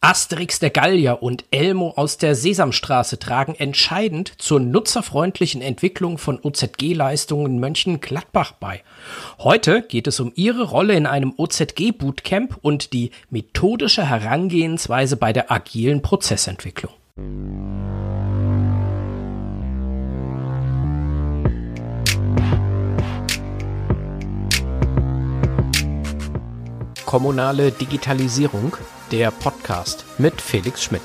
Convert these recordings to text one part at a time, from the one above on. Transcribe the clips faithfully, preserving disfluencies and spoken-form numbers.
Asterix der Gallier und Elmo aus der Sesamstraße tragen entscheidend zur nutzerfreundlichen Entwicklung von O Z G-Leistungen Mönchengladbach bei. Heute geht es um ihre Rolle in einem O Z G-Bootcamp und die methodische Herangehensweise bei der agilen Prozessentwicklung. Kommunale Digitalisierung, der Podcast mit Felix Schmidt.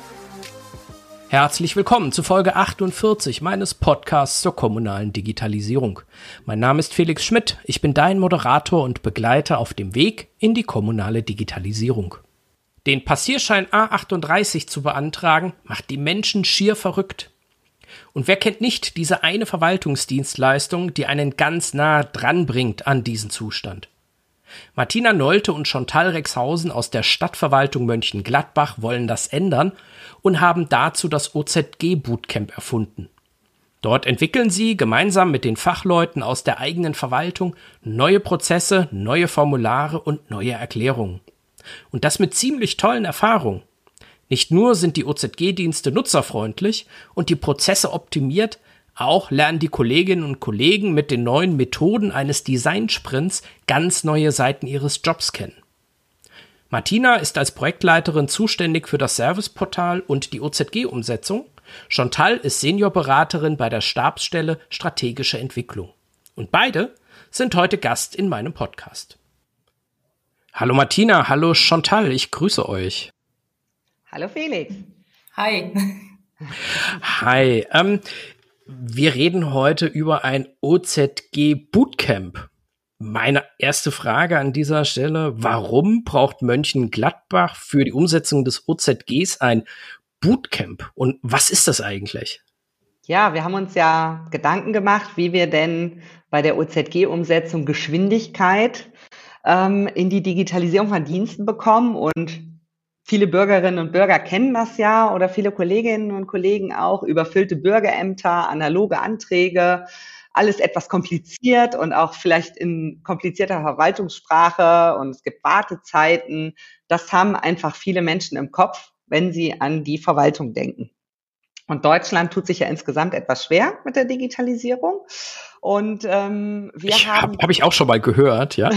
Herzlich willkommen zu Folge achtundvierzig meines Podcasts zur kommunalen Digitalisierung. Mein Name ist Felix Schmidt, ich bin dein Moderator und Begleiter auf dem Weg in die kommunale Digitalisierung. Den Passierschein A achtunddreißig zu beantragen, macht die Menschen schier verrückt. Und wer kennt nicht diese eine Verwaltungsdienstleistung, die einen ganz nah dran bringt an diesen Zustand? Martina Nolte und Chantal Rexhausen aus der Stadtverwaltung Mönchengladbach wollen das ändern und haben dazu das O Z G-Bootcamp erfunden. Dort entwickeln sie gemeinsam mit den Fachleuten aus der eigenen Verwaltung neue Prozesse, neue Formulare und neue Erklärungen. Und das mit ziemlich tollen Erfahrungen. Nicht nur sind die O Z G-Dienste nutzerfreundlich und die Prozesse optimiert, auch lernen die Kolleginnen und Kollegen mit den neuen Methoden eines Designsprints ganz neue Seiten ihres Jobs kennen. Martina ist als Projektleiterin zuständig für das Serviceportal und die O Z G-Umsetzung. Chantal ist Seniorberaterin bei der Stabsstelle Strategische Entwicklung. Und beide sind heute Gast in meinem Podcast. Hallo Martina, hallo Chantal, ich grüße euch. Hallo Felix. Hi. Hi, ähm, wir reden heute über ein O Z G-Bootcamp. Meine erste Frage an dieser Stelle: Warum braucht Mönchengladbach für die Umsetzung des O Z Gs ein Bootcamp? Und was ist das eigentlich? Ja, wir haben uns ja Gedanken gemacht, wie wir denn bei der O Z G-Umsetzung Geschwindigkeit ähm, in die Digitalisierung von Diensten bekommen. Und viele Bürgerinnen und Bürger kennen das ja oder viele Kolleginnen und Kollegen auch. Überfüllte Bürgerämter, analoge Anträge, alles etwas kompliziert und auch vielleicht in komplizierter Verwaltungssprache, und es gibt Wartezeiten. Das haben einfach viele Menschen im Kopf, wenn sie an die Verwaltung denken. Und Deutschland tut sich ja insgesamt etwas schwer mit der Digitalisierung. Und ähm, wir ich haben... Habe hab ich auch schon mal gehört, ja.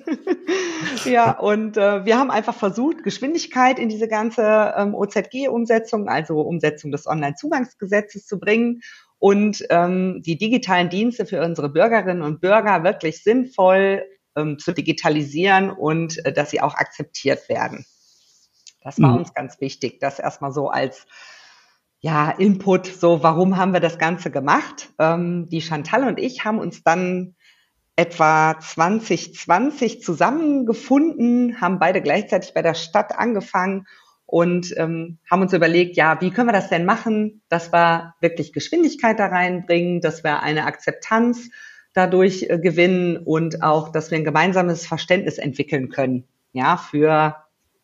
Ja, und äh, wir haben einfach versucht, Geschwindigkeit in diese ganze ähm, O Z G-Umsetzung, also Umsetzung des Onlinezugangsgesetzes zu bringen und ähm, die digitalen Dienste für unsere Bürgerinnen und Bürger wirklich sinnvoll ähm, zu digitalisieren und äh, dass sie auch akzeptiert werden. Das war mhm. uns ganz wichtig, das erstmal so als ja Input, so warum haben wir das Ganze gemacht? Ähm, die Chantal und ich haben uns dann etwa zwanzig zwanzig zusammengefunden, haben beide gleichzeitig bei der Stadt angefangen und ähm, haben uns überlegt, ja, wie können wir das denn machen, dass wir wirklich Geschwindigkeit da reinbringen, dass wir eine Akzeptanz dadurch äh, gewinnen und auch, dass wir ein gemeinsames Verständnis entwickeln können, ja, für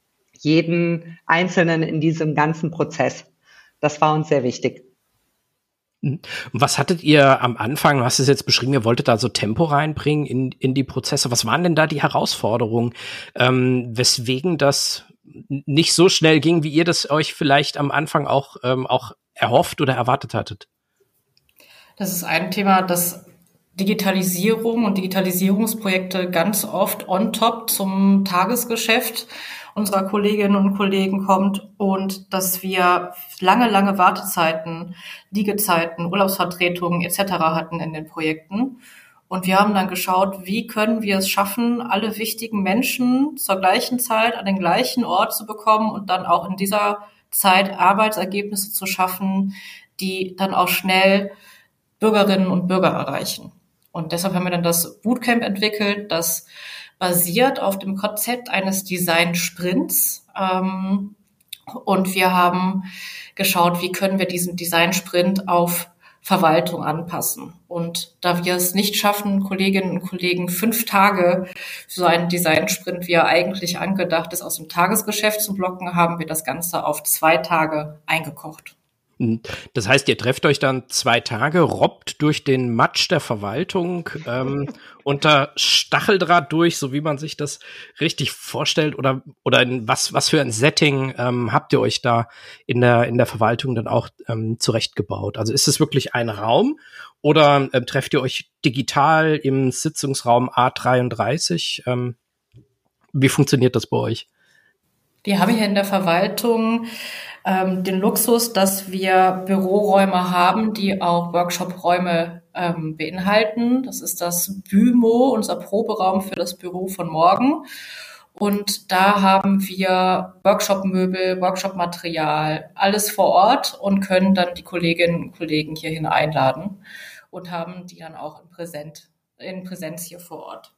jeden Einzelnen in diesem ganzen Prozess. Das war uns sehr wichtig. Und was hattet ihr am Anfang, du hast es jetzt beschrieben, ihr wolltet da so Tempo reinbringen in, in die Prozesse. Was waren denn da die Herausforderungen, ähm, weswegen das nicht so schnell ging, wie ihr das euch vielleicht am Anfang auch, ähm, auch erhofft oder erwartet hattet? Das ist ein Thema, das Digitalisierung und Digitalisierungsprojekte ganz oft on top zum Tagesgeschäft unserer Kolleginnen und Kollegen kommt und dass wir lange, lange Wartezeiten, Liegezeiten, Urlaubsvertretungen et cetera hatten in den Projekten. Und wir haben dann geschaut, wie können wir es schaffen, alle wichtigen Menschen zur gleichen Zeit an den gleichen Ort zu bekommen und dann auch in dieser Zeit Arbeitsergebnisse zu schaffen, die dann auch schnell Bürgerinnen und Bürger erreichen. Und deshalb haben wir dann das Bootcamp entwickelt, das basiert auf dem Konzept eines Design-Sprints. Ähm, und wir haben geschaut, wie können wir diesen Design-Sprint auf Verwaltung anpassen. Und da wir es nicht schaffen, Kolleginnen und Kollegen fünf Tage für so einen Design-Sprint, wie er eigentlich angedacht ist, aus dem Tagesgeschäft zu blocken, haben wir das Ganze auf zwei Tage eingekocht. Das heißt, ihr trefft euch dann zwei Tage, robbt durch den Matsch der Verwaltung, ähm, unter Stacheldraht durch, so wie man sich das richtig vorstellt, oder oder in was was für ein Setting ähm, habt ihr euch da in der in der Verwaltung dann auch ähm, zurechtgebaut? Also ist es wirklich ein Raum oder ähm, trefft ihr euch digital im Sitzungsraum A dreiunddreißig? Ähm, wie funktioniert das bei euch? Wir haben hier in der Verwaltung ähm, den Luxus, dass wir Büroräume haben, die auch Workshop-Räume ähm, beinhalten. Das ist das BÜMO, unser Proberaum für das Büro von morgen. Und da haben wir Workshop-Möbel, Workshop-Material, alles vor Ort und können dann die Kolleginnen und Kollegen hierhin einladen und haben die dann auch in, Präsent, in Präsenz hier vor Ort.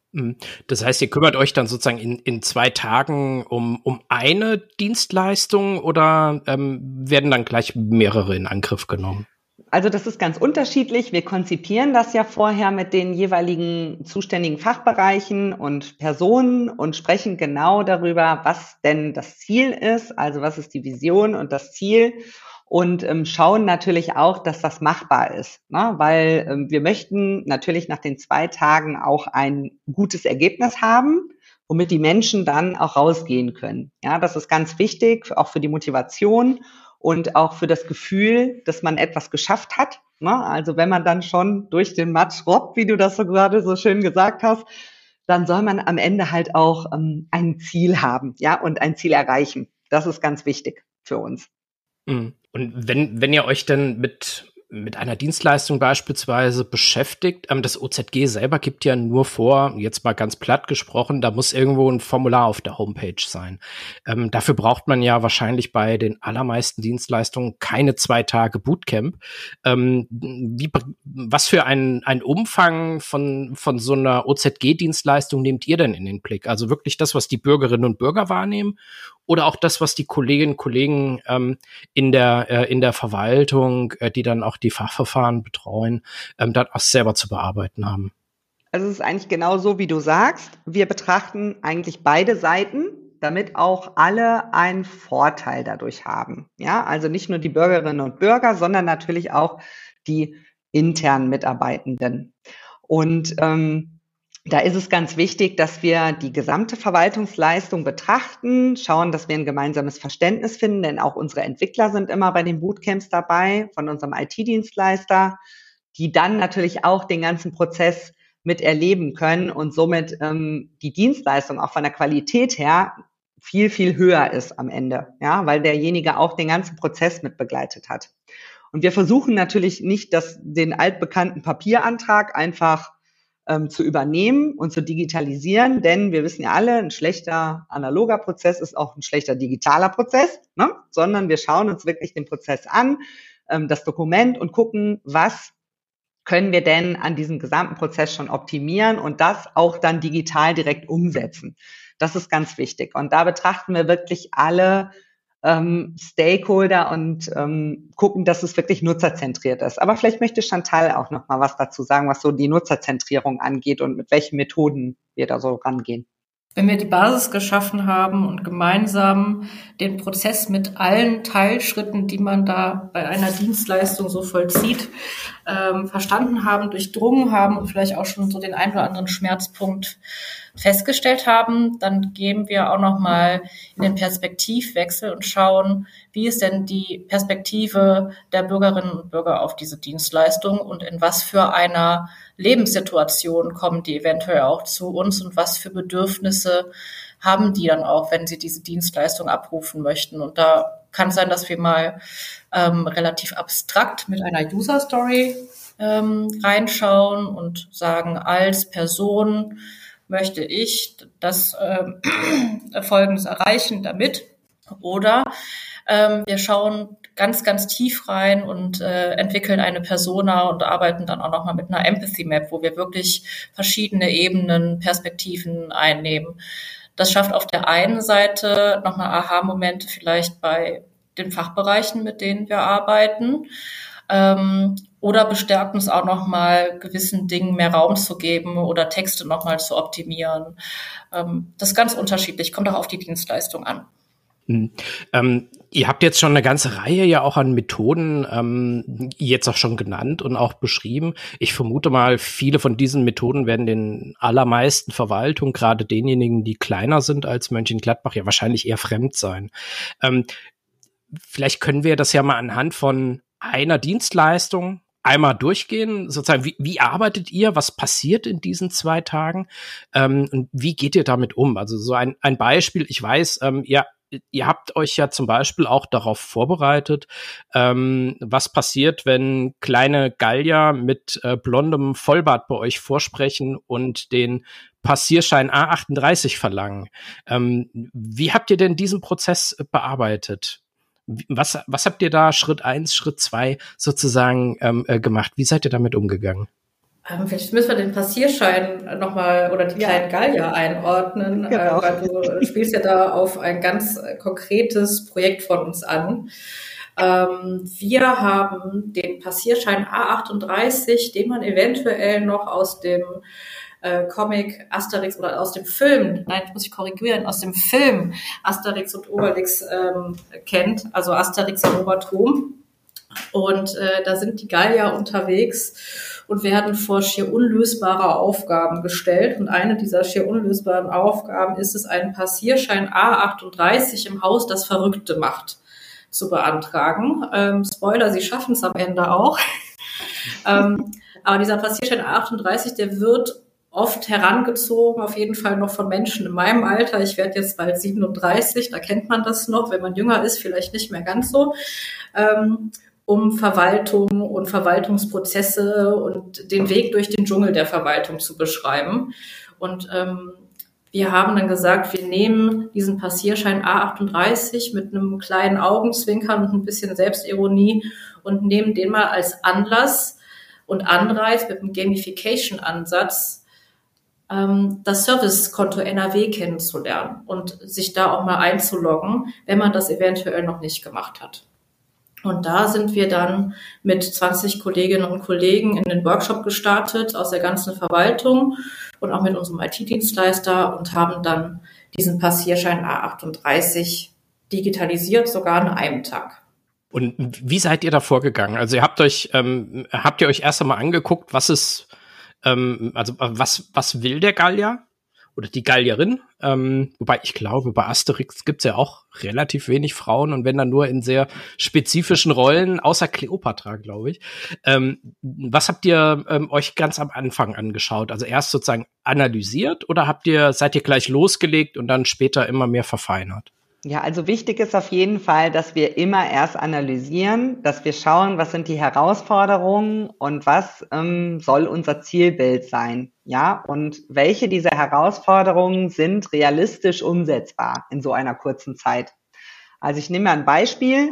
Das heißt, ihr kümmert euch dann sozusagen in, in zwei Tagen um, um eine Dienstleistung oder ähm, werden dann gleich mehrere in Angriff genommen? Also das ist ganz unterschiedlich. Wir konzipieren das ja vorher mit den jeweiligen zuständigen Fachbereichen und Personen und sprechen genau darüber, was denn das Ziel ist, also was ist die Vision und das Ziel. Und ähm, schauen natürlich auch, dass das machbar ist, ne? Weil ähm, wir möchten natürlich nach den zwei Tagen auch ein gutes Ergebnis haben, womit die Menschen dann auch rausgehen können. Ja, das ist ganz wichtig, auch für die Motivation und auch für das Gefühl, dass man etwas geschafft hat, ne? Also wenn man dann schon durch den Matsch robbt, wie du das so gerade so schön gesagt hast, dann soll man am Ende halt auch ähm, ein Ziel haben, ja, und ein Ziel erreichen. Das ist ganz wichtig für uns. Und wenn, wenn ihr euch denn mit, mit einer Dienstleistung beispielsweise beschäftigt, ähm, das O Z G selber gibt ja nur vor, jetzt mal ganz platt gesprochen, da muss irgendwo ein Formular auf der Homepage sein. Ähm, dafür braucht man ja wahrscheinlich bei den allermeisten Dienstleistungen keine zwei Tage Bootcamp. Ähm, wie, was für ein, ein Umfang von, von so einer O Z G-Dienstleistung nehmt ihr denn in den Blick? Also wirklich das, was die Bürgerinnen und Bürger wahrnehmen? Oder auch das, was die Kolleginnen und Kollegen ähm, in der äh, in der Verwaltung, äh, die dann auch die Fachverfahren betreuen, ähm, dann auch selber zu bearbeiten haben? Also es ist eigentlich genau so, wie du sagst. Wir betrachten eigentlich beide Seiten, damit auch alle einen Vorteil dadurch haben. Ja, also nicht nur die Bürgerinnen und Bürger, sondern natürlich auch die internen Mitarbeitenden. Und ähm, da ist es ganz wichtig, dass wir die gesamte Verwaltungsleistung betrachten, schauen, dass wir ein gemeinsames Verständnis finden, denn auch unsere Entwickler sind immer bei den Bootcamps dabei von unserem I T-Dienstleister, die dann natürlich auch den ganzen Prozess mit erleben können und somit ähm, die Dienstleistung auch von der Qualität her viel, viel höher ist am Ende, ja, weil derjenige auch den ganzen Prozess mit begleitet hat. Und wir versuchen natürlich nicht, dass den altbekannten Papierantrag einfach ähm, zu übernehmen und zu digitalisieren, denn wir wissen ja alle, ein schlechter analoger Prozess ist auch ein schlechter digitaler Prozess, ne? Sondern wir schauen uns wirklich den Prozess an, ähm, das Dokument und gucken, was können wir denn an diesem gesamten Prozess schon optimieren und das auch dann digital direkt umsetzen. Das ist ganz wichtig. Und da betrachten wir wirklich alle ähm, Stakeholder und ähm, gucken, dass es wirklich nutzerzentriert ist. Aber vielleicht möchte Chantal auch noch mal was dazu sagen, was so die Nutzerzentrierung angeht und mit welchen Methoden wir da so rangehen. Wenn wir die Basis geschaffen haben und gemeinsam den Prozess mit allen Teilschritten, die man da bei einer Dienstleistung so vollzieht, ähm, verstanden haben, durchdrungen haben und vielleicht auch schon so den einen oder anderen Schmerzpunkt festgestellt haben, dann gehen wir auch noch mal in den Perspektivwechsel und schauen, wie ist denn die Perspektive der Bürgerinnen und Bürger auf diese Dienstleistung und in was für einer Lebenssituation kommen die eventuell auch zu uns und was für Bedürfnisse haben die dann auch, wenn sie diese Dienstleistung abrufen möchten. Und da kann es sein, dass wir mal ähm, relativ abstrakt mit einer User Story ähm, reinschauen und sagen, als Person möchte ich das ähm, Folgendes erreichen damit. Oder ähm, wir schauen ganz, ganz tief rein und äh, entwickeln eine Persona und arbeiten dann auch nochmal mit einer Empathy Map, wo wir wirklich verschiedene Ebenen, Perspektiven einnehmen. Das schafft auf der einen Seite nochmal Aha-Momente vielleicht bei den Fachbereichen, mit denen wir arbeiten. Ähm, oder bestärkt uns auch nochmal gewissen Dingen mehr Raum zu geben oder Texte nochmal zu optimieren. Ähm, das ist ganz unterschiedlich, kommt auch auf die Dienstleistung an. Mhm. Ähm, Ihr habt jetzt schon eine ganze Reihe ja auch an Methoden ähm, jetzt auch schon genannt und auch beschrieben. Ich vermute mal, viele von diesen Methoden werden den allermeisten Verwaltungen, gerade denjenigen, die kleiner sind als Mönchengladbach, ja wahrscheinlich eher fremd sein. Ähm, vielleicht können wir das ja mal anhand von einer Dienstleistung einmal durchgehen, sozusagen, wie, wie arbeitet ihr, was passiert in diesen zwei Tagen ähm, und wie geht ihr damit um? Also so ein, ein Beispiel, ich weiß, ähm, ja, ihr habt euch ja zum Beispiel auch darauf vorbereitet, ähm, was passiert, wenn kleine Gallier mit äh, blondem Vollbart bei euch vorsprechen und den Passierschein A achtunddreißig verlangen. Ähm, wie habt ihr denn diesen Prozess bearbeitet? Was, was habt ihr da Schritt eins, Schritt zwei sozusagen ähm, äh, gemacht? Wie seid ihr damit umgegangen? Ähm, vielleicht müssen wir den Passierschein nochmal oder die kleinen Gallier einordnen, Genau. äh, weil du spielst ja da auf ein ganz konkretes Projekt von uns an. Ähm, wir haben den Passierschein A achtunddreißig, den man eventuell noch aus dem äh, Comic Asterix oder aus dem Film, nein, das muss ich korrigieren, aus dem Film Asterix und Obelix ähm, kennt, also Asterix erobert Rom. Und äh, da sind die Gallier unterwegs und werden vor schier unlösbare Aufgaben gestellt. Und eine dieser schier unlösbaren Aufgaben ist es, einen Passierschein A achtunddreißig im Haus das Verrückte macht zu beantragen. Ähm, Spoiler, sie schaffen es am Ende auch. ähm, aber dieser Passierschein A achtunddreißig, der wird oft herangezogen, auf jeden Fall noch von Menschen in meinem Alter. Ich werde jetzt bald siebenunddreißig, da kennt man das noch. Wenn man jünger ist, vielleicht nicht mehr ganz so. Ähm, um Verwaltung und Verwaltungsprozesse und den Weg durch den Dschungel der Verwaltung zu beschreiben. Und ähm, wir haben dann gesagt, wir nehmen diesen Passierschein A achtunddreißig mit einem kleinen Augenzwinkern und ein bisschen Selbstironie und nehmen den mal als Anlass und Anreiz mit einem Gamification-Ansatz, ähm, das Servicekonto N R W kennenzulernen und sich da auch mal einzuloggen, wenn man das eventuell noch nicht gemacht hat. Und da sind wir dann mit zwanzig Kolleginnen und Kollegen in den Workshop gestartet aus der ganzen Verwaltung und auch mit unserem I T-Dienstleister und haben dann diesen Passierschein A achtunddreißig digitalisiert, sogar an einem Tag. Und wie seid ihr da vorgegangen? Also ihr habt euch, ähm, habt ihr euch erst einmal angeguckt, was ist, ähm, also was, was will der Gallier oder die Gallierin? Ähm, wobei ich glaube, bei Asterix gibt's ja auch relativ wenig Frauen und wenn dann nur in sehr spezifischen Rollen, außer Kleopatra, glaube ich. Ähm, was habt ihr ähm, euch ganz am Anfang angeschaut? Also erst sozusagen analysiert oder habt ihr, seid ihr gleich losgelegt und dann später immer mehr verfeinert? Ja, also wichtig ist auf jeden Fall, dass wir immer erst analysieren, dass wir schauen, was sind die Herausforderungen und was ähm, soll unser Zielbild sein, ja, und welche dieser Herausforderungen sind realistisch umsetzbar in so einer kurzen Zeit. Also ich nehme mal ein Beispiel.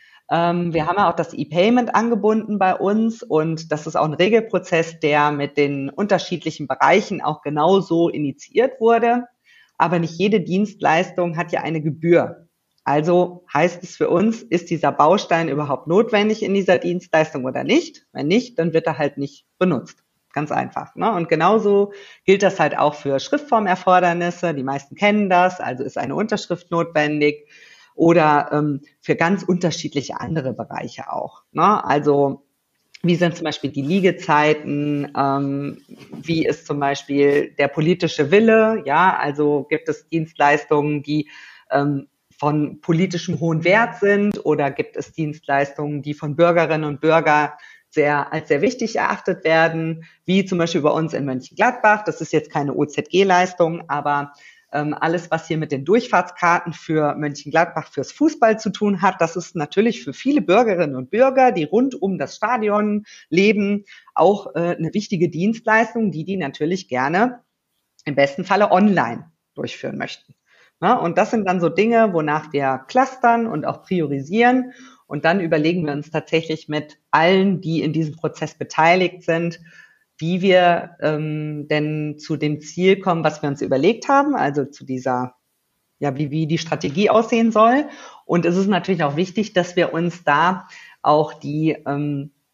Ähm, wir haben ja auch das E-Payment angebunden bei uns und das ist auch ein Regelprozess, der mit den unterschiedlichen Bereichen auch genauso initiiert wurde. Aber nicht jede Dienstleistung hat ja eine Gebühr. Also heißt es für uns, ist dieser Baustein überhaupt notwendig in dieser Dienstleistung oder nicht? Wenn nicht, dann wird er halt nicht benutzt. Ganz einfach, ne? Und genauso gilt das halt auch für Schriftformerfordernisse. Die meisten kennen das, also ist eine Unterschrift notwendig. Oder ähm, für ganz unterschiedliche andere Bereiche auch, ne? Also wie sind zum Beispiel die Liegezeiten? Ähm, wie ist zum Beispiel der politische Wille? Ja, also gibt es Dienstleistungen, die ähm, von politischem hohen Wert sind, oder gibt es Dienstleistungen, die von Bürgerinnen und Bürgern sehr als sehr wichtig erachtet werden? Wie zum Beispiel bei uns in Mönchengladbach. Das ist jetzt keine O Z G-Leistung, aber ähm, alles, was hier mit den Durchfahrtskarten für Mönchengladbach fürs Fußball zu tun hat, das ist natürlich für viele Bürgerinnen und Bürger, die rund um das Stadion leben, auch äh, eine wichtige Dienstleistung, die die natürlich gerne im besten Falle online durchführen möchten. Ja, und das sind dann so Dinge, wonach wir clustern und auch priorisieren. Und dann überlegen wir uns tatsächlich mit allen, die in diesem Prozess beteiligt sind, wie wir ähm, denn zu dem Ziel kommen, was wir uns überlegt haben, also zu dieser, ja, wie, wie die Strategie aussehen soll. Und es ist natürlich auch wichtig, dass wir uns da auch die, ähm,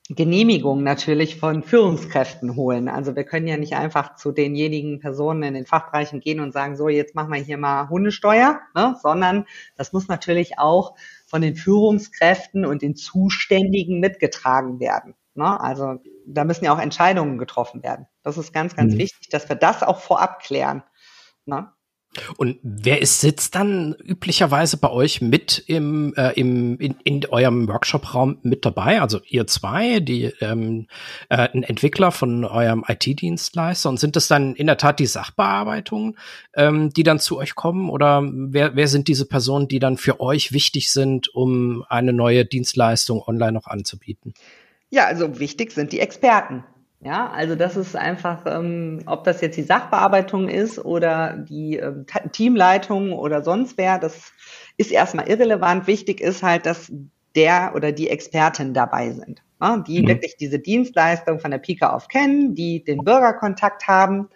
Genehmigung natürlich von Führungskräften holen. Also wir können ja nicht einfach zu denjenigen Personen in den Fachbereichen gehen und sagen, so, jetzt machen wir hier mal Hundesteuer, ne? Sondern das muss natürlich auch von den Führungskräften und den Zuständigen mitgetragen werden. Ne? Also da müssen ja auch Entscheidungen getroffen werden. Das ist ganz, ganz mhm. wichtig, dass wir das auch vorab klären. Ne? Und wer ist, sitzt dann üblicherweise bei euch mit im, äh, im in, in eurem Workshop-Raum mit dabei? Also ihr zwei, die ähm, äh, ein Entwickler von eurem I T-Dienstleister, und sind das dann in der Tat die Sachbearbeitungen, ähm, die dann zu euch kommen? Oder wer, wer sind diese Personen, die dann für euch wichtig sind, um eine neue Dienstleistung online noch anzubieten? Ja, also wichtig sind die Experten. Ja, also das ist einfach, ähm, ob das jetzt die Sachbearbeitung ist oder die ähm, Teamleitung oder sonst wer, das ist erstmal irrelevant. Wichtig ist halt, dass der oder die Experten dabei sind, ne? Die mhm. wirklich diese Dienstleistung von der Pike auf kennen, die den Bürgerkontakt haben,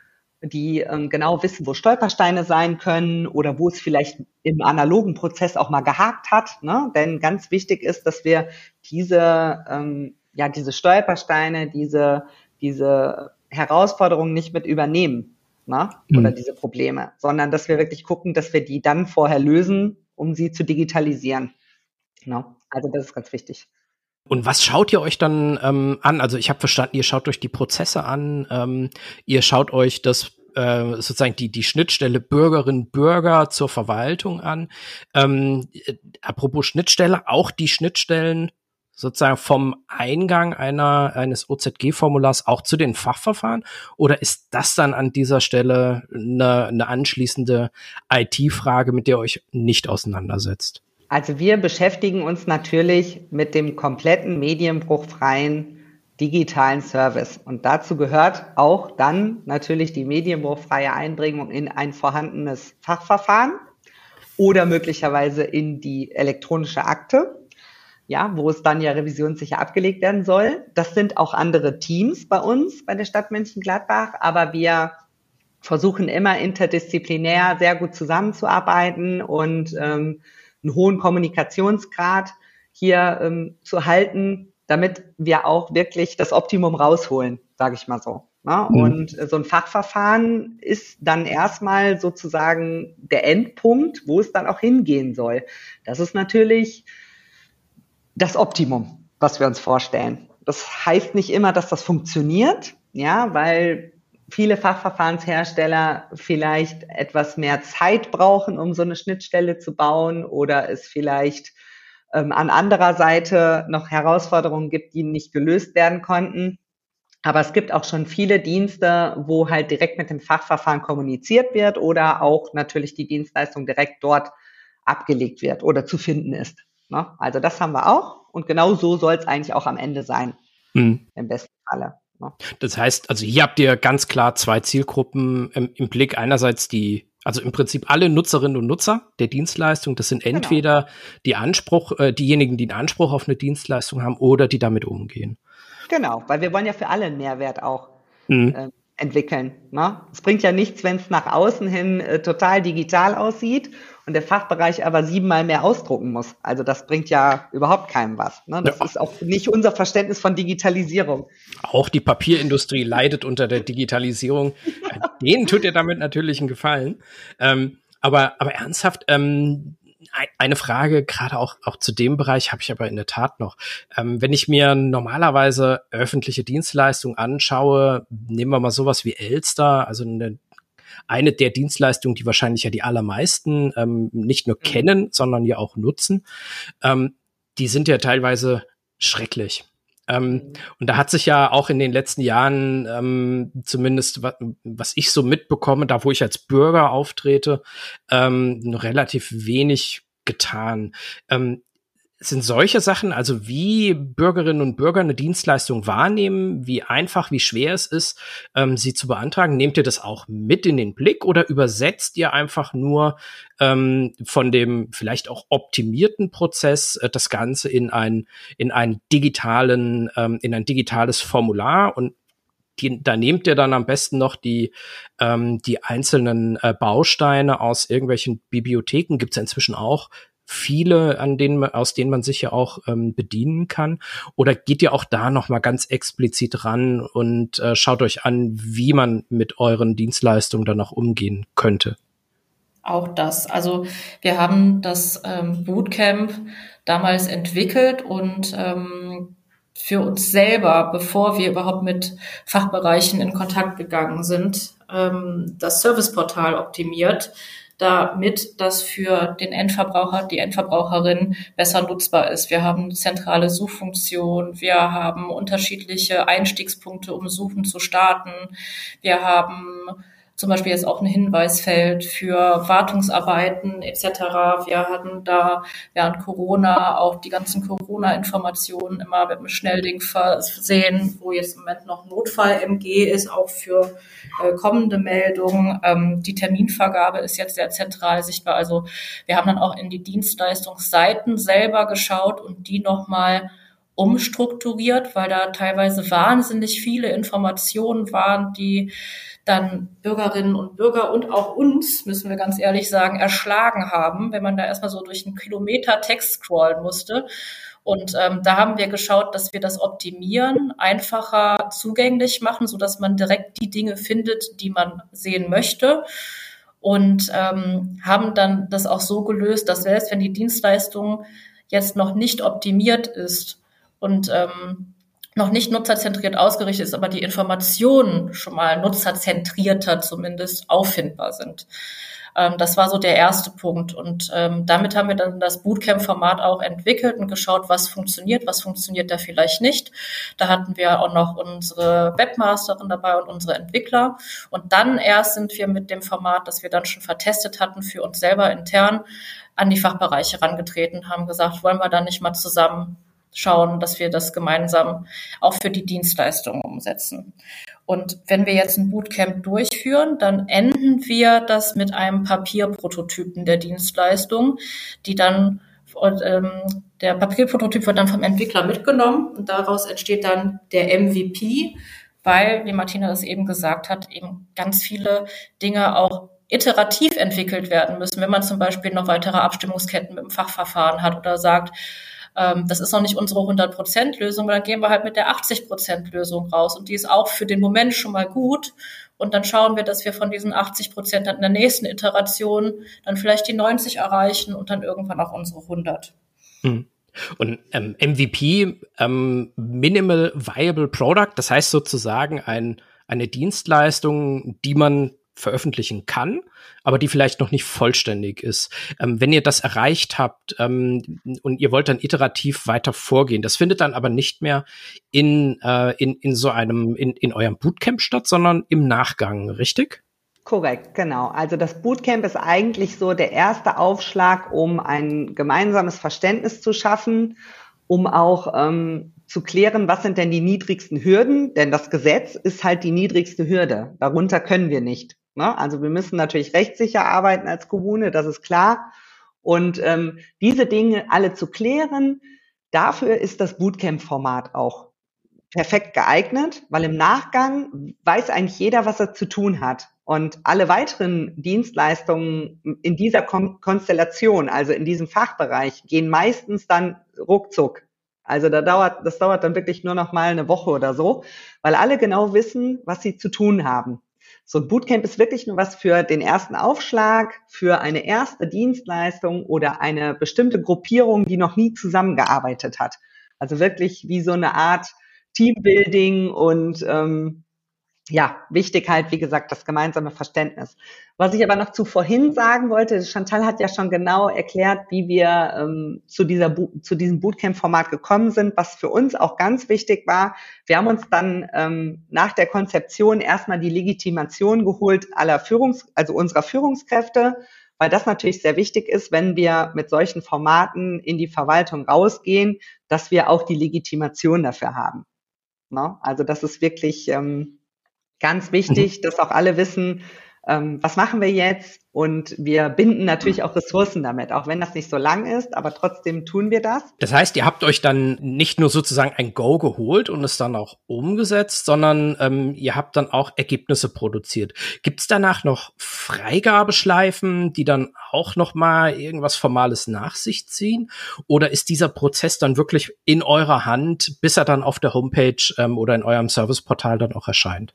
die ähm, genau wissen, wo Stolpersteine sein können oder wo es vielleicht im analogen Prozess auch mal gehakt hat, ne? Denn ganz wichtig ist, dass wir diese ähm, ja, diese Stolpersteine, diese, diese Herausforderungen nicht mit übernehmen, ne? Oder mhm. diese Probleme, sondern dass wir wirklich gucken, dass wir die dann vorher lösen, um sie zu digitalisieren. Ne? Also das ist ganz wichtig. Und was schaut ihr euch dann ähm, an? Also ich habe verstanden, ihr schaut euch die Prozesse an, ähm, ihr schaut euch das äh, sozusagen die die Schnittstelle Bürgerinnen Bürger zur Verwaltung an. Ähm, äh, apropos Schnittstelle, auch die Schnittstellen sozusagen vom Eingang einer eines O Z G-Formulars auch zu den Fachverfahren? Oder ist das dann an dieser Stelle eine, eine anschließende I T-Frage, mit der ihr euch nicht auseinandersetzt? Also wir beschäftigen uns natürlich mit dem kompletten medienbruchfreien digitalen Service. Und dazu gehört auch dann natürlich die medienbruchfreie Einbringung in ein vorhandenes Fachverfahren oder möglicherweise in die elektronische Akte. Ja, wo es dann ja revisionssicher abgelegt werden soll. Das sind auch andere Teams bei uns, bei der Stadt Mönchengladbach, aber wir versuchen immer interdisziplinär sehr gut zusammenzuarbeiten und ähm, einen hohen Kommunikationsgrad hier ähm, zu halten, damit wir auch wirklich das Optimum rausholen, sage ich mal so. Ne? Mhm. Und äh, so ein Fachverfahren ist dann erstmal sozusagen der Endpunkt, wo es dann auch hingehen soll. Das ist natürlich das Optimum, was wir uns vorstellen. Das heißt nicht immer, dass das funktioniert, ja, weil viele Fachverfahrenshersteller vielleicht etwas mehr Zeit brauchen, um so eine Schnittstelle zu bauen oder es vielleicht ähm, an anderer Seite noch Herausforderungen gibt, die nicht gelöst werden konnten. Aber es gibt auch schon viele Dienste, wo halt direkt mit dem Fachverfahren kommuniziert wird oder auch natürlich die Dienstleistung direkt dort abgelegt wird oder zu finden ist. Ne? Also das haben wir auch und genau so soll es eigentlich auch am Ende sein, mhm. im besten Falle. Ne? Das heißt, also hier habt ihr ganz klar zwei Zielgruppen im, im Blick. Einerseits die, also im Prinzip alle Nutzerinnen und Nutzer der Dienstleistung. Das sind entweder genau. die Anspruch, äh, diejenigen, die einen Anspruch auf eine Dienstleistung haben oder die damit umgehen. Genau, weil wir wollen ja für alle einen Mehrwert auch mhm. äh, entwickeln. Ne? Es bringt ja nichts, wenn es nach außen hin äh, total digital aussieht und der Fachbereich aber siebenmal mehr ausdrucken muss. Also das bringt ja überhaupt keinem was. Ne? Das ja. ist auch nicht unser Verständnis von Digitalisierung. Auch die Papierindustrie leidet unter der Digitalisierung. Denen tut ihr damit natürlich einen Gefallen. Ähm, aber, aber ernsthaft, ähm, eine Frage, gerade auch, auch zu dem Bereich habe ich aber in der Tat noch. Ähm, wenn ich mir normalerweise öffentliche Dienstleistungen anschaue, nehmen wir mal sowas wie Elster, also eine, eine der Dienstleistungen, die wahrscheinlich ja die allermeisten ähm, nicht nur kennen, sondern ja auch nutzen, ähm, die sind ja teilweise schrecklich. Ähm, und da hat sich ja auch in den letzten Jahren, ähm, zumindest was, was ich so mitbekomme, da wo ich als Bürger auftrete, ähm, noch relativ wenig getan. Ähm, sind solche Sachen, also wie Bürgerinnen und Bürger eine Dienstleistung wahrnehmen, wie einfach, wie schwer es ist, ähm, sie zu beantragen, nehmt ihr das auch mit in den Blick oder übersetzt ihr einfach nur ähm, von dem vielleicht auch optimierten Prozess äh, das Ganze in ein in einen digitalen ähm, in ein digitales Formular und die, da nehmt ihr dann am besten noch die ähm, die einzelnen äh, Bausteine aus irgendwelchen Bibliotheken, gibt's ja inzwischen auch viele, an denen man, aus denen man sich ja auch ähm, bedienen kann? Oder geht ihr auch da nochmal ganz explizit ran und äh, schaut euch an, wie man mit euren Dienstleistungen dann auch umgehen könnte? Auch das. Also wir haben das ähm, Bootcamp damals entwickelt und ähm, für uns selber, bevor wir überhaupt mit Fachbereichen in Kontakt gegangen sind, ähm, das Serviceportal optimiert, damit das für den Endverbraucher, die Endverbraucherin besser nutzbar ist. Wir haben eine zentrale Suchfunktion, wir haben unterschiedliche Einstiegspunkte, um Suchen zu starten. Wir haben zum Beispiel jetzt auch ein Hinweisfeld für Wartungsarbeiten et cetera. Wir hatten da während Corona auch die ganzen Corona-Informationen immer mit einem Schnellding versehen, wo jetzt im Moment noch Notfall-M G ist, auch für äh, kommende Meldungen. Ähm, die Terminvergabe ist jetzt sehr zentral sichtbar. Also wir haben dann auch in die Dienstleistungsseiten selber geschaut und die nochmal umstrukturiert, weil da teilweise wahnsinnig viele Informationen waren, die dann Bürgerinnen und Bürger und auch uns, müssen wir ganz ehrlich sagen, erschlagen haben, wenn man da erstmal so durch einen Kilometer Text scrollen musste. Und ähm, da haben wir geschaut, dass wir das optimieren, einfacher zugänglich machen, sodass man direkt die Dinge findet, die man sehen möchte. Und ähm, haben dann das auch so gelöst, dass selbst wenn die Dienstleistung jetzt noch nicht optimiert ist und ähm, noch nicht nutzerzentriert ausgerichtet ist, aber die Informationen schon mal nutzerzentrierter zumindest auffindbar sind. Ähm, das war so der erste Punkt. Und ähm, damit haben wir dann das Bootcamp-Format auch entwickelt und geschaut, was funktioniert, was funktioniert da vielleicht nicht. Da hatten wir auch noch unsere Webmasterin dabei und unsere Entwickler. Und dann erst sind wir mit dem Format, das wir dann schon vertestet hatten, für uns selber intern an die Fachbereiche herangetreten, haben gesagt, wollen wir da nicht mal zusammen schauen, dass wir das gemeinsam auch für die Dienstleistungen umsetzen. Und wenn wir jetzt ein Bootcamp durchführen, dann enden wir das mit einem Papierprototypen der Dienstleistung, die dann, und, ähm, der Papierprototyp wird dann vom Entwickler mitgenommen und daraus entsteht dann der M V P, weil, wie Martina das eben gesagt hat, eben ganz viele Dinge auch iterativ entwickelt werden müssen. Wenn man zum Beispiel noch weitere Abstimmungsketten mit dem Fachverfahren hat oder sagt, das ist noch nicht unsere hundert Prozent Lösung, dann gehen wir halt mit der achtzig Prozent Lösung raus. Und die ist auch für den Moment schon mal gut. Und dann schauen wir, dass wir von diesen achtzig Prozent dann in der nächsten Iteration dann vielleicht die neunzig erreichen und dann irgendwann auch unsere hundert. Mhm. Und ähm, M V P, ähm, Minimal Viable Product, das heißt sozusagen ein, eine Dienstleistung, die man veröffentlichen kann, aber die vielleicht noch nicht vollständig ist. Ähm, wenn ihr das erreicht habt ähm, und ihr wollt dann iterativ weiter vorgehen, das findet dann aber nicht mehr in, äh, in, in so einem, in, in eurem Bootcamp statt, sondern im Nachgang, richtig? Korrekt, genau. Also das Bootcamp ist eigentlich so der erste Aufschlag, um ein gemeinsames Verständnis zu schaffen, um auch ähm, zu klären, was sind denn die niedrigsten Hürden, denn das Gesetz ist halt die niedrigste Hürde. Darunter können wir nicht. Ne? Also wir müssen natürlich rechtssicher arbeiten als Kommune, das ist klar. Und ähm, diese Dinge alle zu klären, dafür ist das Bootcamp-Format auch perfekt geeignet, weil im Nachgang weiß eigentlich jeder, was er zu tun hat. Und alle weiteren Dienstleistungen in dieser Kon- Konstellation, also in diesem Fachbereich, gehen meistens dann ruckzuck. Also da dauert, das dauert dann wirklich nur noch mal eine Woche oder so, weil alle genau wissen, was sie zu tun haben. So ein Bootcamp ist wirklich nur was für den ersten Aufschlag, für eine erste Dienstleistung oder eine bestimmte Gruppierung, die noch nie zusammengearbeitet hat. Also wirklich wie so eine Art Teambuilding und ähm, ja, wichtig halt, wie gesagt, das gemeinsame Verständnis. Was ich aber noch zu vorhin sagen wollte, Chantal hat ja schon genau erklärt, wie wir ähm, zu dieser zu diesem Bootcamp-Format gekommen sind, was für uns auch ganz wichtig war. Wir haben uns dann ähm, nach der Konzeption erstmal die Legitimation geholt aller Führungs-, also unserer Führungskräfte, weil das natürlich sehr wichtig ist, wenn wir mit solchen Formaten in die Verwaltung rausgehen, dass wir auch die Legitimation dafür haben. No? Also das ist wirklich ähm, ganz wichtig, dass auch alle wissen, ähm, was machen wir jetzt? Und wir binden natürlich auch Ressourcen damit, auch wenn das nicht so lang ist, aber trotzdem tun wir das. Das heißt, ihr habt euch dann nicht nur sozusagen ein Go geholt und es dann auch umgesetzt, sondern ähm, ihr habt dann auch Ergebnisse produziert. Gibt es danach noch Freigabeschleifen, die dann auch noch mal irgendwas Formales nach sich ziehen? Oder ist dieser Prozess dann wirklich in eurer Hand, bis er dann auf der Homepage ähm, oder in eurem Serviceportal dann auch erscheint?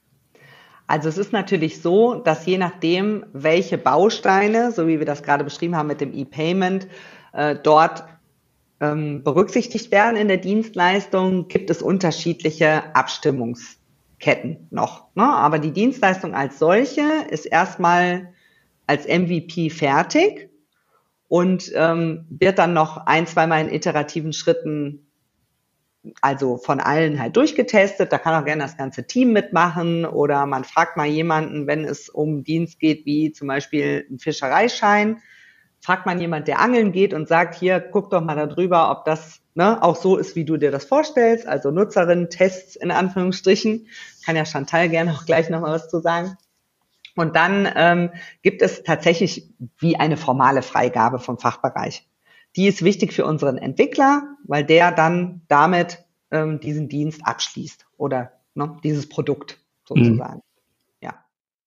Also es ist natürlich so, dass je nachdem, welche Bausteine, so wie wir das gerade beschrieben haben mit dem E-Payment, äh, dort ähm, berücksichtigt werden in der Dienstleistung, gibt es unterschiedliche Abstimmungsketten noch. Ne? Aber die Dienstleistung als solche ist erstmal als M V P fertig und ähm, wird dann noch ein, zweimal in iterativen Schritten also von allen halt durchgetestet. Da kann auch gerne das ganze Team mitmachen oder man fragt mal jemanden, wenn es um Dienst geht, wie zum Beispiel ein Fischereischein, fragt man jemand, der angeln geht und sagt, hier, guck doch mal da drüber, ob das ne, auch so ist, wie du dir das vorstellst. Also Nutzerinnen-Tests in Anführungsstrichen. Kann ja Chantal gerne auch gleich nochmal was zu sagen. Und dann ähm, gibt es tatsächlich wie eine formale Freigabe vom Fachbereich. Die ist wichtig für unseren Entwickler, weil der dann damit ähm, diesen Dienst abschließt oder ne, dieses Produkt sozusagen. Mhm. Ja.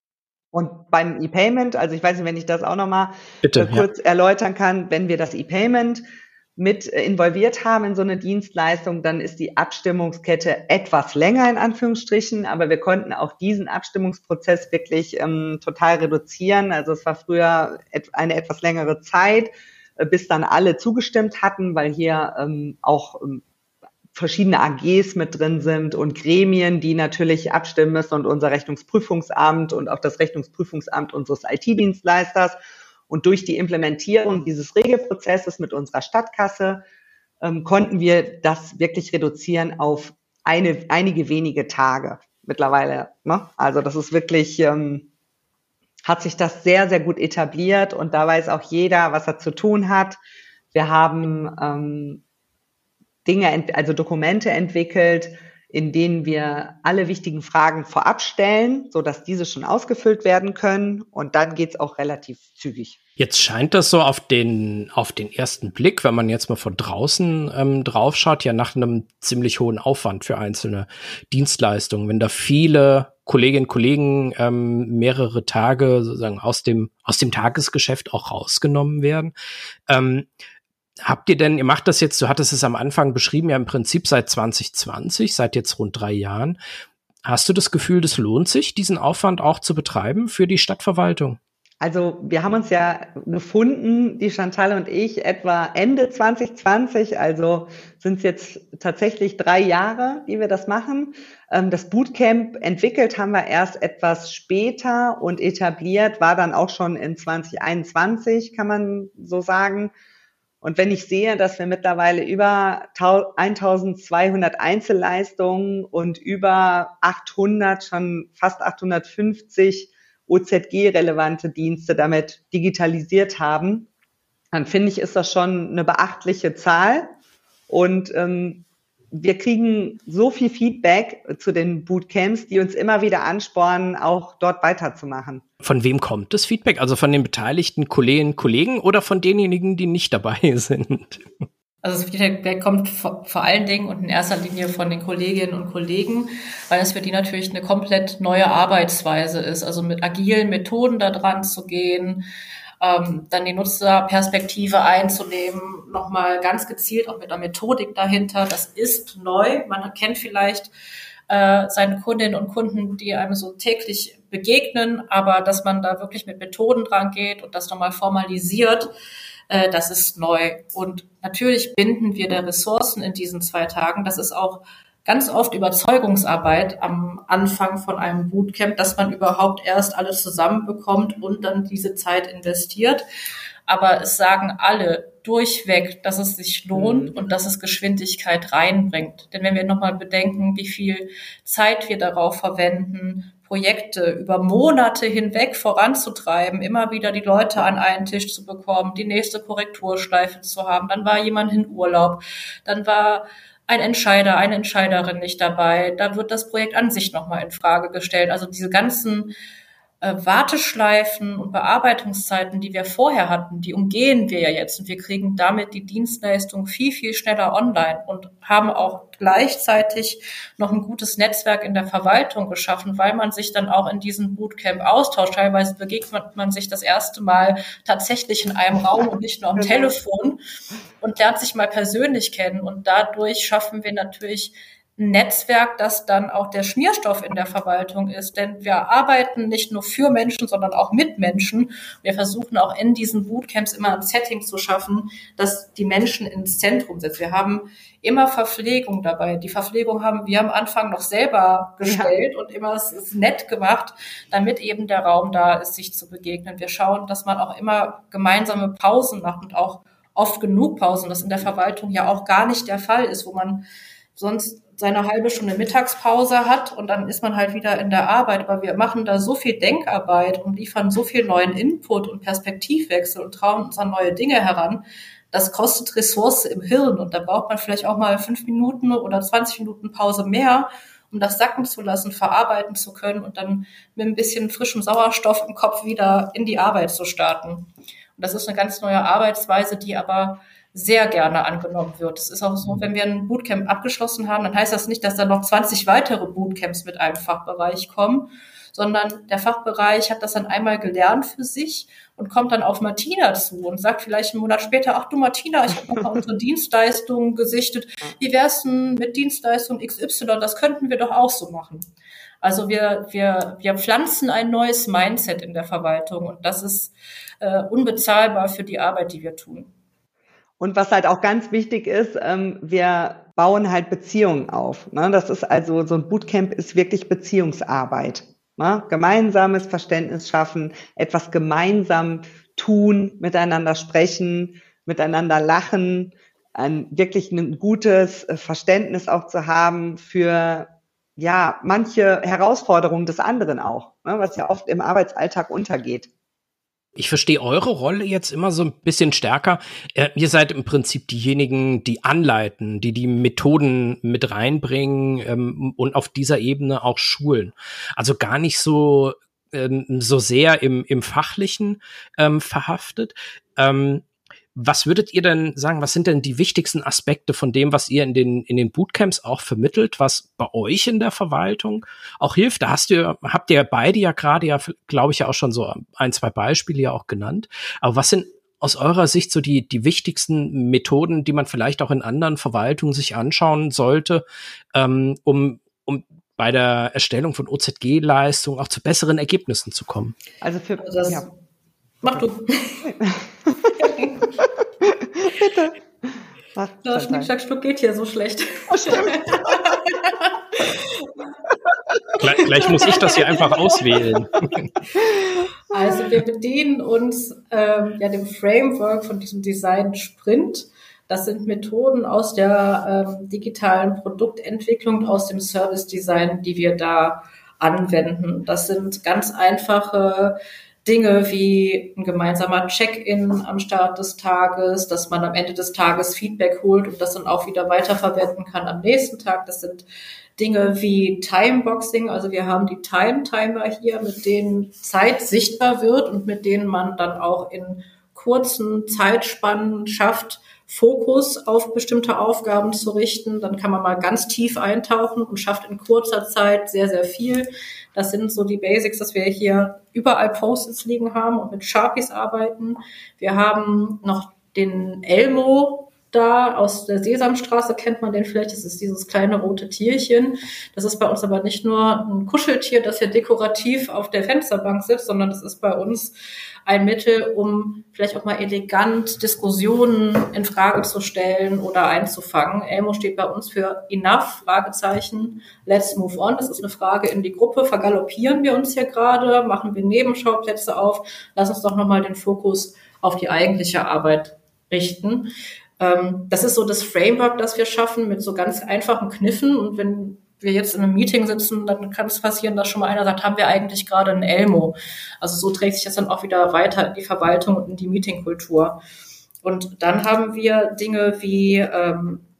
Und beim E-Payment, also ich weiß nicht, wenn ich das auch nochmal äh, kurz ja. erläutern kann, wenn wir das E-Payment mit äh, involviert haben in so eine Dienstleistung, dann ist die Abstimmungskette etwas länger in Anführungsstrichen, aber wir konnten auch diesen Abstimmungsprozess wirklich ähm, total reduzieren. Also es war früher et- eine etwas längere Zeit, bis dann alle zugestimmt hatten, weil hier ähm, auch ähm, verschiedene A Gs mit drin sind und Gremien, die natürlich abstimmen müssen und unser Rechnungsprüfungsamt und auch das Rechnungsprüfungsamt unseres I T-Dienstleisters. Und durch die Implementierung dieses Regelprozesses mit unserer Stadtkasse ähm, konnten wir das wirklich reduzieren auf eine, einige wenige Tage mittlerweile. Ne? Also das ist wirklich... Ähm, hat sich das sehr, sehr gut etabliert und da weiß auch jeder, was er zu tun hat. Wir haben ähm, Dinge, ent- also Dokumente entwickelt, in denen wir alle wichtigen Fragen vorab stellen, sodass diese schon ausgefüllt werden können und dann geht's auch relativ zügig. Jetzt scheint das so auf den auf den ersten Blick, wenn man jetzt mal von draußen ähm, draufschaut, ja nach einem ziemlich hohen Aufwand für einzelne Dienstleistungen. Wenn da viele Kolleginnen und Kollegen ähm, mehrere Tage sozusagen aus dem aus dem Tagesgeschäft auch rausgenommen werden. Ähm, habt ihr denn, ihr macht das jetzt, du hattest es am Anfang beschrieben, ja im Prinzip seit zwanzig zwanzig, seit jetzt rund drei Jahren. Hast du das Gefühl, das lohnt sich, diesen Aufwand auch zu betreiben für die Stadtverwaltung? Also wir haben uns ja gefunden, die Chantal und ich, etwa Ende zwanzig zwanzig, also sind es jetzt tatsächlich drei Jahre, die wir das machen. Das Bootcamp entwickelt haben wir erst etwas später und etabliert war dann auch schon in zwanzig einundzwanzig, kann man so sagen. Und wenn ich sehe, dass wir mittlerweile über eintausendzweihundert Einzelleistungen und über achthundert, schon fast achthundertfünfzig O Z G-relevante Dienste damit digitalisiert haben, dann finde ich, ist das schon eine beachtliche Zahl. Und ähm, wir kriegen so viel Feedback zu den Bootcamps, die uns immer wieder anspornen, auch dort weiterzumachen. Von wem kommt das Feedback? Also von den beteiligten Kolleginnen und Kollegen oder von denjenigen, die nicht dabei sind? Also das Feedback kommt vor, vor allen Dingen und in erster Linie von den Kolleginnen und Kollegen, weil es für die natürlich eine komplett neue Arbeitsweise ist, also mit agilen Methoden da dran zu gehen, ähm, dann die Nutzerperspektive einzunehmen, nochmal ganz gezielt auch mit einer Methodik dahinter. Das ist neu. Man kennt vielleicht äh, seine Kundinnen und Kunden, die einem so täglich begegnen, aber dass man da wirklich mit Methoden dran geht und das nochmal formalisiert, äh, das ist neu. Und natürlich binden wir da Ressourcen in diesen zwei Tagen. Das ist auch ganz oft Überzeugungsarbeit am Anfang von einem Bootcamp, dass man überhaupt erst alles zusammenbekommt und dann diese Zeit investiert. Aber es sagen alle durchweg, dass es sich lohnt mhm. und dass es Geschwindigkeit reinbringt. Denn wenn wir nochmal bedenken, wie viel Zeit wir darauf verwenden, Projekte über Monate hinweg voranzutreiben, immer wieder die Leute an einen Tisch zu bekommen, die nächste Korrekturschleife zu haben, dann war jemand in Urlaub, dann war ein Entscheider, eine Entscheiderin nicht dabei, da wird das Projekt an sich nochmal in Frage gestellt. Also diese ganzen äh, Warteschleifen und Bearbeitungszeiten, die wir vorher hatten, die umgehen wir ja jetzt. Und wir kriegen damit die Dienstleistung viel, viel schneller online und haben auch gleichzeitig noch ein gutes Netzwerk in der Verwaltung geschaffen, weil man sich dann auch in diesem Bootcamp austauscht. Teilweise begegnet man sich das erste Mal tatsächlich in einem Raum und nicht nur am Telefon und lernt sich mal persönlich kennen. Und dadurch schaffen wir natürlich ein Netzwerk, das dann auch der Schmierstoff in der Verwaltung ist. Denn wir arbeiten nicht nur für Menschen, sondern auch mit Menschen. Wir versuchen auch in diesen Bootcamps immer ein Setting zu schaffen, das die Menschen ins Zentrum setzt. Wir haben immer Verpflegung dabei. Die Verpflegung haben wir am Anfang noch selber gestellt ja. und immer es ist nett gemacht, damit eben der Raum da ist, sich zu begegnen. Wir schauen, dass man auch immer gemeinsame Pausen macht und auch oft genug Pausen, das in der Verwaltung ja auch gar nicht der Fall ist, wo man sonst seine halbe Stunde Mittagspause hat und dann ist man halt wieder in der Arbeit. Aber wir machen da so viel Denkarbeit und liefern so viel neuen Input und Perspektivwechsel und trauen uns an neue Dinge heran. Das kostet Ressource im Hirn und da braucht man vielleicht auch mal fünf Minuten oder zwanzig Minuten Pause mehr, um das sacken zu lassen, verarbeiten zu können und dann mit ein bisschen frischem Sauerstoff im Kopf wieder in die Arbeit zu starten. Und das ist eine ganz neue Arbeitsweise, die aber sehr gerne angenommen wird. Es ist auch so, wenn wir ein Bootcamp abgeschlossen haben, dann heißt das nicht, dass da noch zwanzig weitere Bootcamps mit einem Fachbereich kommen, sondern der Fachbereich hat das dann einmal gelernt für sich und kommt dann auf Martina zu und sagt vielleicht einen Monat später, ach du Martina, ich habe nochmal unsere Dienstleistungen gesichtet. Wie wär's denn mit Dienstleistung X Y? Das könnten wir doch auch so machen. Also wir, wir, wir pflanzen ein neues Mindset in der Verwaltung und das ist äh, unbezahlbar für die Arbeit, die wir tun. Und was halt auch ganz wichtig ist, ähm, wir bauen halt Beziehungen auf. Ne? Das ist also, so ein Bootcamp ist wirklich Beziehungsarbeit. Ne? Gemeinsames Verständnis schaffen, etwas gemeinsam tun, miteinander sprechen, miteinander lachen, ein wirklich ein gutes Verständnis auch zu haben für ja manche Herausforderungen des anderen auch, ne? Was ja oft im Arbeitsalltag untergeht. Ich verstehe eure Rolle jetzt immer so ein bisschen stärker. Äh, ihr seid im Prinzip diejenigen, die anleiten, die die Methoden mit reinbringen ähm, und auf dieser Ebene auch schulen. Also gar nicht so ähm, so sehr im im Fachlichen ähm, verhaftet. Ähm, Was würdet ihr denn sagen, was sind denn die wichtigsten Aspekte von dem, was ihr in den in den Bootcamps auch vermittelt, was bei euch in der Verwaltung auch hilft? Da hast du, habt ihr beide ja gerade ja, glaube ich, ja auch schon so ein, zwei Beispiele ja auch genannt. Aber was sind aus eurer Sicht so die die wichtigsten Methoden, die man vielleicht auch in anderen Verwaltungen sich anschauen sollte, ähm, um um bei der Erstellung von O Z G-Leistungen auch zu besseren Ergebnissen zu kommen? Also für das, ja. Mach du. Bitte. Ach, das Schnick, Schnuck geht hier so schlecht. Oh, stimmt. Gleich, gleich muss ich das hier einfach auswählen. Also wir bedienen uns ähm, ja dem Framework von diesem Design Sprint. Das sind Methoden aus der ähm, digitalen Produktentwicklung, aus dem Service Design, die wir da anwenden. Das sind ganz einfache Dinge wie ein gemeinsamer Check-in am Start des Tages, dass man am Ende des Tages Feedback holt und das dann auch wieder weiterverwenden kann am nächsten Tag. Das sind Dinge wie Timeboxing, also wir haben die Time-Timer hier, mit denen Zeit sichtbar wird und mit denen man dann auch in kurzen Zeitspannen schafft, Fokus auf bestimmte Aufgaben zu richten. Dann kann man mal ganz tief eintauchen und schafft in kurzer Zeit sehr, sehr viel. Das sind so die Basics, dass wir hier überall Post-its liegen haben und mit Sharpies arbeiten. Wir haben noch den Elmo da aus der Sesamstraße, kennt man den vielleicht, das ist dieses kleine rote Tierchen. Das ist bei uns aber nicht nur ein Kuscheltier, das hier dekorativ auf der Fensterbank sitzt, sondern das ist bei uns ein Mittel, um vielleicht auch mal elegant Diskussionen in Frage zu stellen oder einzufangen. Elmo steht bei uns für Enough, Fragezeichen, Let's Move On. Das ist eine Frage in die Gruppe. Vergaloppieren wir uns hier gerade? Machen wir Nebenschauplätze auf? Lass uns doch nochmal den Fokus auf die eigentliche Arbeit richten. Das ist so das Framework, das wir schaffen mit so ganz einfachen Kniffen. Und wenn wir jetzt in einem Meeting sitzen, dann kann es passieren, dass schon mal einer sagt, haben wir eigentlich gerade einen Elmo? Also so trägt sich das dann auch wieder weiter in die Verwaltung und in die Meetingkultur. Und dann haben wir Dinge wie ähm,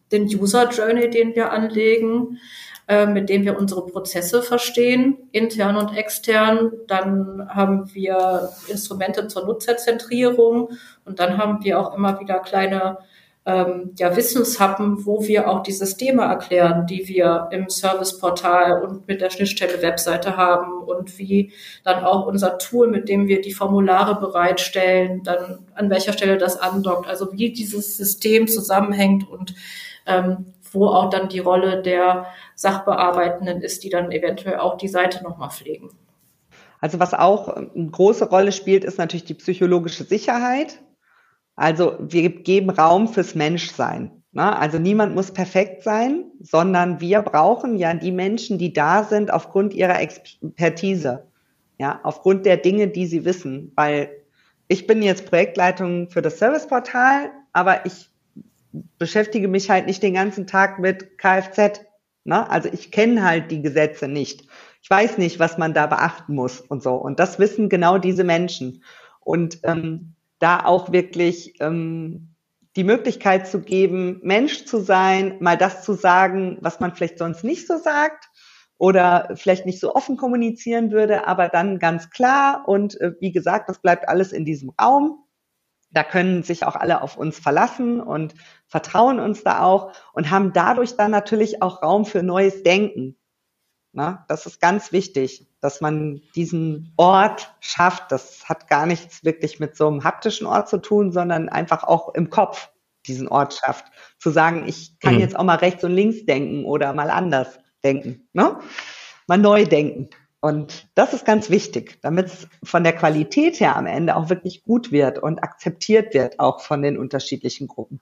den User Journey, den wir anlegen, äh, mit dem wir unsere Prozesse verstehen, intern und extern. Dann haben wir Instrumente zur Nutzerzentrierung und dann haben wir auch immer wieder kleine ähm, ja, Wissenshappen, wo wir auch die Systeme erklären, die wir im Serviceportal und mit der Schnittstelle Webseite haben und wie dann auch unser Tool, mit dem wir die Formulare bereitstellen, dann an welcher Stelle das andockt, also wie dieses System zusammenhängt und ähm, wo auch dann die Rolle der Sachbearbeitenden ist, die dann eventuell auch die Seite nochmal pflegen. Also was auch eine große Rolle spielt, ist natürlich die psychologische Sicherheit. Also wir geben Raum fürs Menschsein. Ne? Also niemand muss perfekt sein, sondern wir brauchen ja die Menschen, die da sind aufgrund ihrer Expertise, ja, aufgrund der Dinge, die sie wissen. Weil ich bin jetzt Projektleitung für das Serviceportal, aber ich beschäftige mich halt nicht den ganzen Tag mit Kfz. Ne? Also ich kenne halt die Gesetze nicht. Ich weiß nicht, was man da beachten muss und so. Und das wissen genau diese Menschen. Und ähm, da auch wirklich ähm, die Möglichkeit zu geben, Mensch zu sein, mal das zu sagen, was man vielleicht sonst nicht so sagt oder vielleicht nicht so offen kommunizieren würde, aber dann ganz klar. Und äh, wie gesagt, das bleibt alles in diesem Raum. Da können sich auch alle auf uns verlassen und vertrauen uns da auch und haben dadurch dann natürlich auch Raum für neues Denken. Na, das ist ganz wichtig, dass man diesen Ort schafft. Das hat gar nichts wirklich mit so einem haptischen Ort zu tun, sondern einfach auch im Kopf diesen Ort schafft. Zu sagen, ich kann mhm. jetzt auch mal rechts und links denken oder mal anders denken, ne? Mal neu denken. Und das ist ganz wichtig, damit es von der Qualität her am Ende auch wirklich gut wird und akzeptiert wird, auch von den unterschiedlichen Gruppen.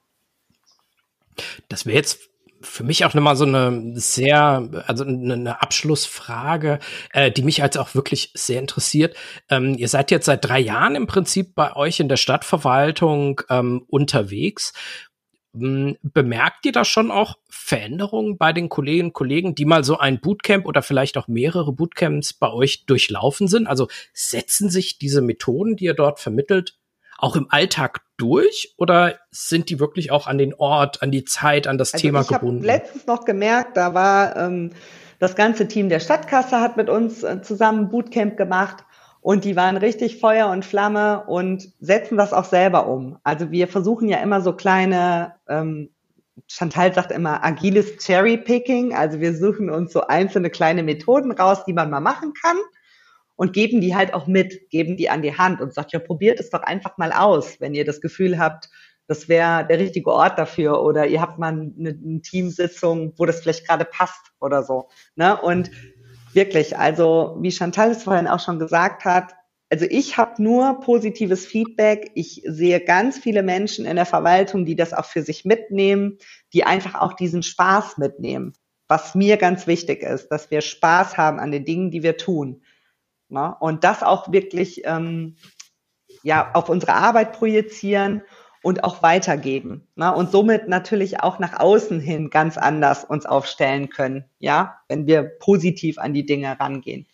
Das wäre jetzt für mich auch nochmal so eine sehr, also eine Abschlussfrage, äh, die mich als auch wirklich sehr interessiert. Ähm, ihr seid jetzt seit drei Jahren im Prinzip bei euch in der Stadtverwaltung ähm, unterwegs. Bemerkt ihr da schon auch Veränderungen bei den Kolleginnen und Kollegen, die mal so ein Bootcamp oder vielleicht auch mehrere Bootcamps bei euch durchlaufen sind? Also setzen sich diese Methoden, die ihr dort vermittelt, auch im Alltag durch oder sind die wirklich auch an den Ort, an die Zeit, an das also Thema ich gebunden? Ich habe letztens noch gemerkt, da war ähm, das ganze Team der Stadtkasse hat mit uns äh, zusammen ein Bootcamp gemacht. Und die waren richtig Feuer und Flamme und setzen das auch selber um. Also wir versuchen ja immer so kleine, ähm, Chantal sagt immer agiles Cherry-Picking. Also wir suchen uns so einzelne kleine Methoden raus, die man mal machen kann und geben die halt auch mit, geben die an die Hand und sagt, ja, probiert es doch einfach mal aus, wenn ihr das Gefühl habt, das wäre der richtige Ort dafür oder ihr habt mal eine, eine Teamsitzung, wo das vielleicht gerade passt oder so. Ne? Und wirklich, also wie Chantal es vorhin auch schon gesagt hat, also ich habe nur positives Feedback. Ich sehe ganz viele Menschen in der Verwaltung, die das auch für sich mitnehmen, die einfach auch diesen Spaß mitnehmen. Was mir ganz wichtig ist, dass wir Spaß haben an den Dingen, die wir tun. Ja, und das auch wirklich ähm, ja auf unsere Arbeit projizieren und auch weitergeben. Ne? Und somit natürlich auch nach außen hin ganz anders uns aufstellen können, ja, wenn wir positiv an die Dinge rangehen.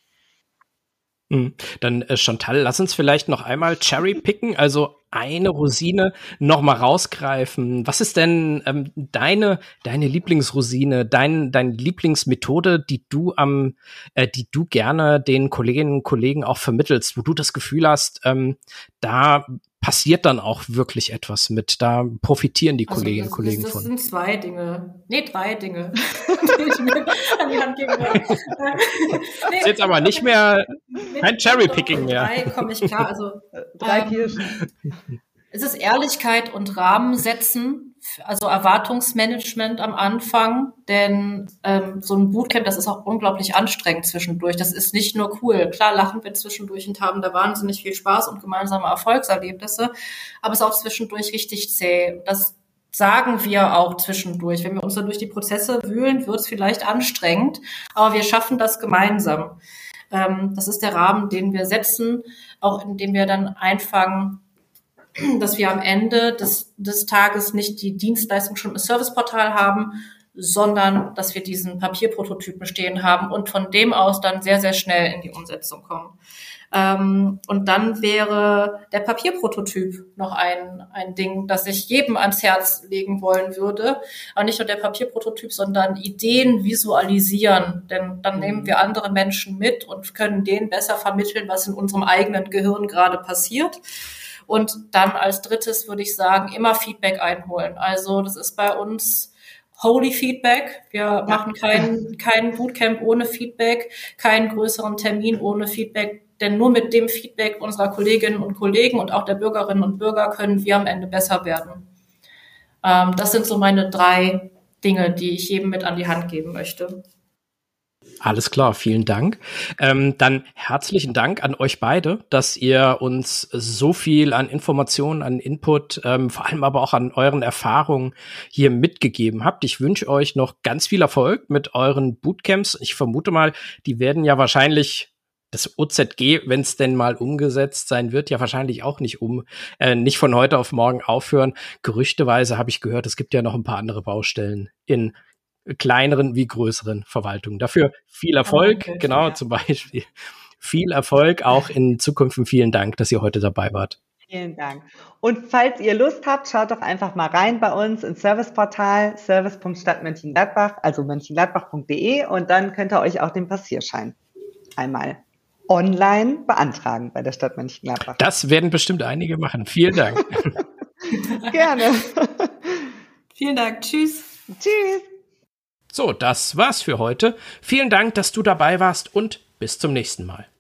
Dann äh, Chantal, lass uns vielleicht noch einmal Cherry picken, also eine Rosine noch mal rausgreifen. Was ist denn ähm, deine deine Lieblingsrosine, dein deine Lieblingsmethode, die du am äh, die du gerne den Kolleginnen und Kollegen auch vermittelst, wo du das Gefühl hast, ähm, da passiert dann auch wirklich etwas mit, da profitieren die also Kolleginnen und Kollegen das, das von. Das sind zwei Dinge, nee, drei Dinge, die ich mir an die Hand geben will. Nee, ist jetzt aber nicht mehr kein Cherry-Picking mehr. Drei komme ich klar, also drei ähm, Kirschen. Es ist Ehrlichkeit und Rahmen setzen, also Erwartungsmanagement am Anfang, denn ähm, so ein Bootcamp, das ist auch unglaublich anstrengend zwischendurch. Das ist nicht nur cool. Klar lachen wir zwischendurch und haben da wahnsinnig viel Spaß und gemeinsame Erfolgserlebnisse, aber es ist auch zwischendurch richtig zäh. Das sagen wir auch zwischendurch. Wenn wir uns dann durch die Prozesse wühlen, wird es vielleicht anstrengend, aber wir schaffen das gemeinsam. Ähm, das ist der Rahmen, den wir setzen, auch indem wir dann einfangen, dass wir am Ende des, des Tages nicht die Dienstleistung schon im Serviceportal haben, sondern dass wir diesen Papierprototypen stehen haben und von dem aus dann sehr, sehr schnell in die Umsetzung kommen. Ähm, und dann wäre der Papierprototyp noch ein, ein Ding, das ich jedem ans Herz legen wollen würde. Aber nicht nur der Papierprototyp, sondern Ideen visualisieren. Denn dann nehmen wir andere Menschen mit und können denen besser vermitteln, was in unserem eigenen Gehirn gerade passiert. Und dann als drittes würde ich sagen, immer Feedback einholen. Also das ist bei uns Holy Feedback. Wir ja. machen kein, kein Bootcamp ohne Feedback, keinen größeren Termin ohne Feedback. Denn nur mit dem Feedback unserer Kolleginnen und Kollegen und auch der Bürgerinnen und Bürger können wir am Ende besser werden. Ähm, das sind so meine drei Dinge, die ich jedem mit an die Hand geben möchte. Alles klar, vielen Dank. Ähm, dann herzlichen Dank an euch beide, dass ihr uns so viel an Informationen, an Input, ähm, vor allem aber auch an euren Erfahrungen hier mitgegeben habt. Ich wünsche euch noch ganz viel Erfolg mit euren Bootcamps. Ich vermute mal, die werden ja wahrscheinlich das O Z G, wenn es denn mal umgesetzt sein wird, ja wahrscheinlich auch nicht um, äh, nicht von heute auf morgen aufhören. Gerüchteweise habe ich gehört, es gibt ja noch ein paar andere Baustellen in kleineren wie größeren Verwaltungen. Dafür viel Erfolg, oh, okay, genau, ja. Zum Beispiel viel Erfolg auch in Zukunft und vielen Dank, dass ihr heute dabei wart. Vielen Dank. Und falls ihr Lust habt, schaut doch einfach mal rein bei uns ins Serviceportal service punkt stadt Mönchengladbach, also mönchengladbach punkt de, und dann könnt ihr euch auch den Passierschein einmal online beantragen bei der Stadt Mönchengladbach. Das werden bestimmt einige machen. Vielen Dank. Gerne. Vielen Dank. Tschüss. Tschüss. So, das war's für heute. Vielen Dank, dass du dabei warst und bis zum nächsten Mal.